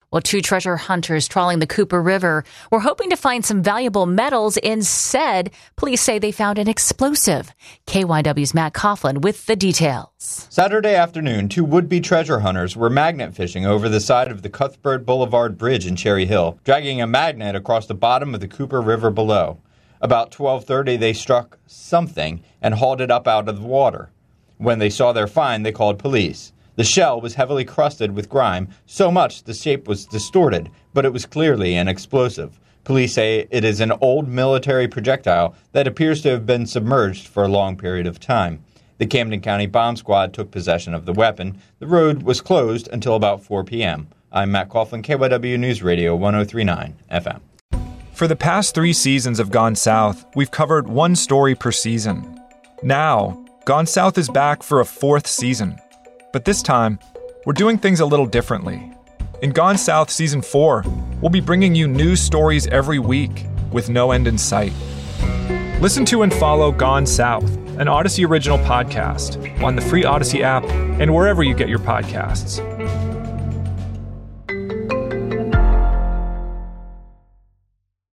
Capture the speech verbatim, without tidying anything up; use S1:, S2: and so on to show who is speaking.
S1: Well, two treasure hunters trawling the Cooper River were hoping to find some valuable metals. Instead, police say they found an explosive. K Y W's Matt Coughlin with the details.
S2: Saturday afternoon, two would-be treasure hunters were magnet fishing over the side of the Cuthbert Boulevard Bridge in Cherry Hill, dragging a magnet across the bottom of the Cooper River below. About twelve thirty, they struck something and hauled it up out of the water. When they saw their find, they called police. The shell was heavily crusted with grime, so much the shape was distorted, but it was clearly an explosive. Police say it is an old military projectile that appears to have been submerged for a long period of time. The Camden County Bomb Squad took possession of the weapon. The road was closed until about four p.m. I'm Matt Coughlin, K Y W News Radio one oh three point nine F M.
S3: For the past three seasons of Gone South, we've covered one story per season. Now, Gone South is back for a fourth season. But this time, we're doing things a little differently. In Gone South Season four, we'll be bringing you new stories every week with no end in sight. Listen to and follow Gone South, an Odyssey original podcast, on the free Odyssey app and wherever you get your podcasts.